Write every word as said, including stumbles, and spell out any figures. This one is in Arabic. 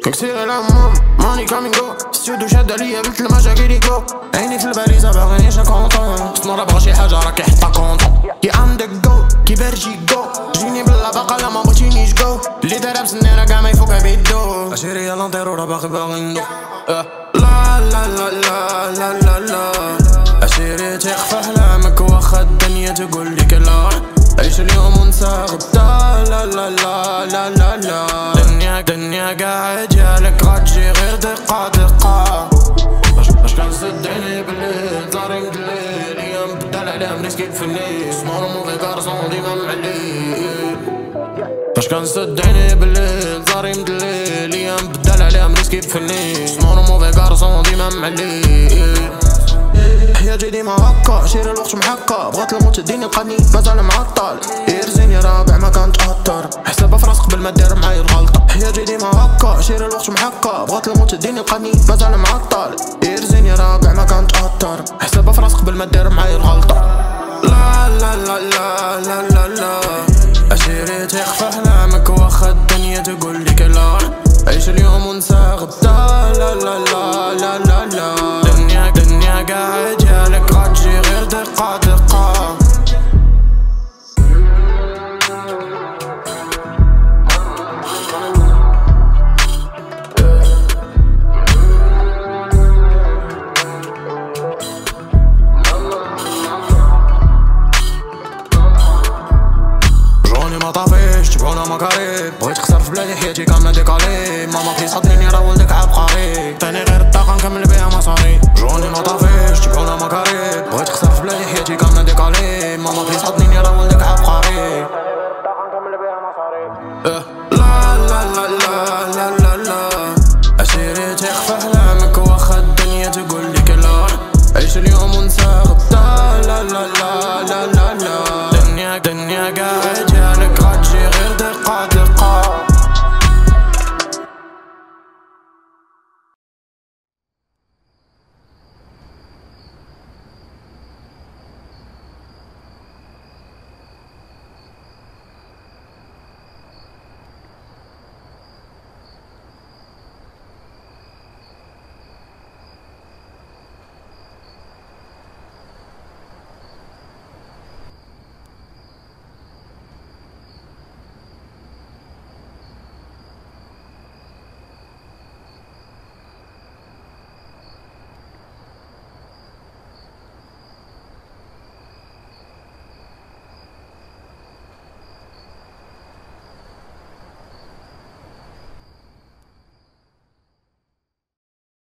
كتير الهموم ماني كامينجو ستوديو شاد عليا قلت المشاكل جو عيني في الباليزة باغينيش نكونطون مرة بغا شي حاجة راكي حطها كونطون كي عندك جو كي بارجي جو جيني بلا باقا لا ما بغيتينيش جو اللي دارها بسنيرة كاع ما يفوقها بيدو اشيري يلا نطيرو راه باغي باغي ندو لا لا لا لا لا لا لا اشيري تيق في احلامك واخا الدنيا تقولك لا عيش اليوم ونسى غدا لا لا لا لا لا لا دنيا دنيا قاعد جالك غتجي غير دقة دقة باش كنسد عيني بالليل طاري مدليل ايام بدال عليهم ريسكيت في الليل سمور موفي كارسون ديما معليل باش كنسد عيني بالليل طاري مدليل ايام بدال عليهم ريسكيت في الليل سمور موفي كارسون ديما معليل حياتي ديما هكا شير الوقت محكا بغات الموت تديني لقاني مازال معطل يرزيني رابع ما كنتأثر حسابها فراسك قبل ما دير معايا الغلطة حياتي ديما هكا شير الوقت محكا بغات الموت تديني لقاني مازال معطل يرزيني رابع ما كنتأثر حسابها فراسك قبل ما دير معايا الغلطة لا لا لا لا لا لا لا اشيري تيق في احلامك واخا الدنيا تقولك لا عيش اليوم ونسى غدا لا لا لا لا لا لا دنيا دنيا قاعد جالك غتجي غير دقة دقة جوني ما طافيش جبونا ما قريب بغيت خسر في بلادي حياتي كاملة ديكالي ماما بليز حضريني راه ولدك عبقري عطيني غير الطاقة نكمل بيها مصاري جوني ما طافيش جبونا ما قريب بغيت خسر في بلادي حياتي كاملة ديكالي ماما بليز حضريني راه ولدك عبقري